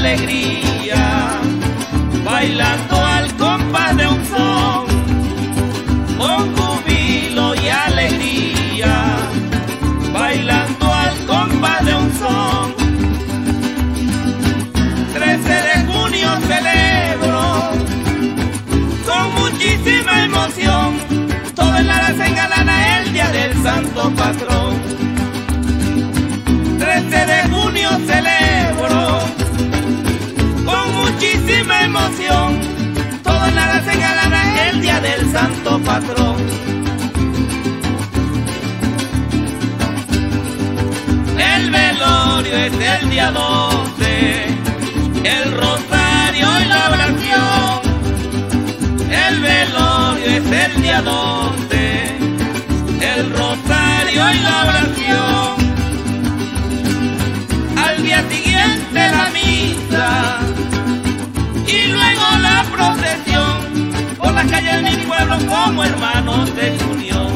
alegría, bailando al compás de un son, con júbilo y alegría, bailando al compás de un son. 13 de junio celebro con muchísima emoción, todo en Lara se engalana el día del santo patrón. 13 de junio celebro con muchísima emoción, todo en Lara se engalana el día del santo patrón. El velorio es el día 12, el rosario y la oración. El velorio es el día 12, el rosario y la oración. Al día siguiente la misa y luego la procesión por las calles de mi pueblo como hermanos de unión.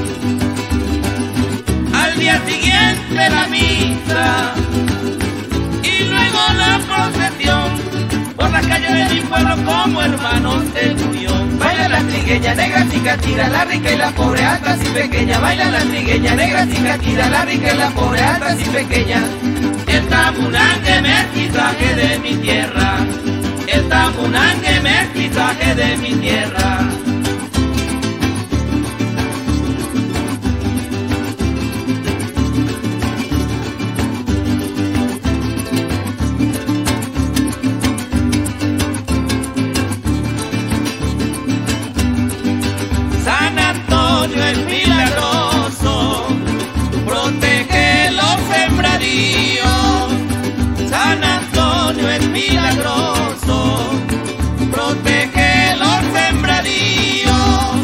Al día siguiente la misa y luego la procesión por las calles de mi pueblo como hermanos de unión. Baila la trigueña negra, cicatira, la rica y la pobre, altas y pequeña. Baila la trigueña negra, cicatira, la rica y la pobre, altas y pequeña. El tamunangue mestizaje de mi tierra, el tamunangue mestizaje de mi tierra. San Antonio es milagroso, protege los sembradíos. San Antonio es milagroso, protege los sembradíos.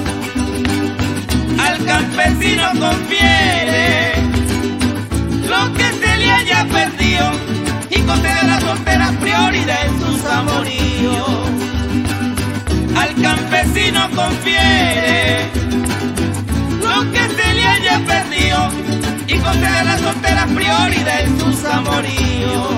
Al campesino confiere lo que se le haya perdido y concede a las solteras prioridad en sus amoríos. Al campesino confiere lo que se le haya perdido y concede a las solteras prioridad en sus amoríos.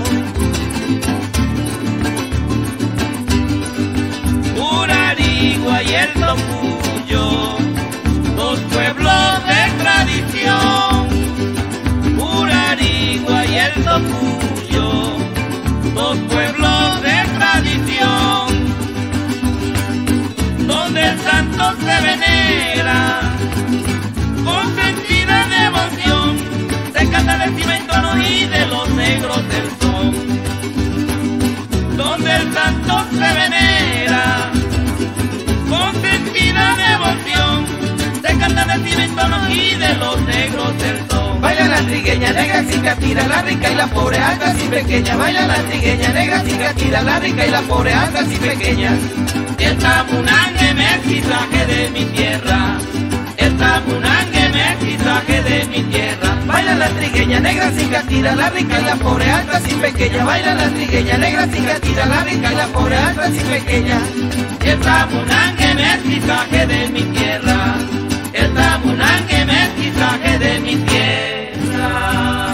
Urarigua y el Tocuyo, dos pueblos de tradición. Urarigua y el Tocuyo, dos pueblos de tradición, donde el santo se venera con sentida devoción, se canta del cimentono y de los negros del son. Donde el santo se venera con sentida devoción, se canta del cimentono y de los negros del son. Baila la trigueña negra, cicatira, la rica y la pobre, altas y pequeña. Baila la trigueña negra, cicatira, la rica y la pobre, altas y pequeñas. El tamunangue mestizaje de mi tierra, el tamunangue mestizaje de mi tierra. Baila la trigueña negra, cicatira, la rica y la pobre, altas y pequeña. Baila la trigueña negra, cicatira, la rica y la pobre, altas y pequeña. El tamunangue mestizaje de mi tierra, el tamunangue mestizaje de mi tierra.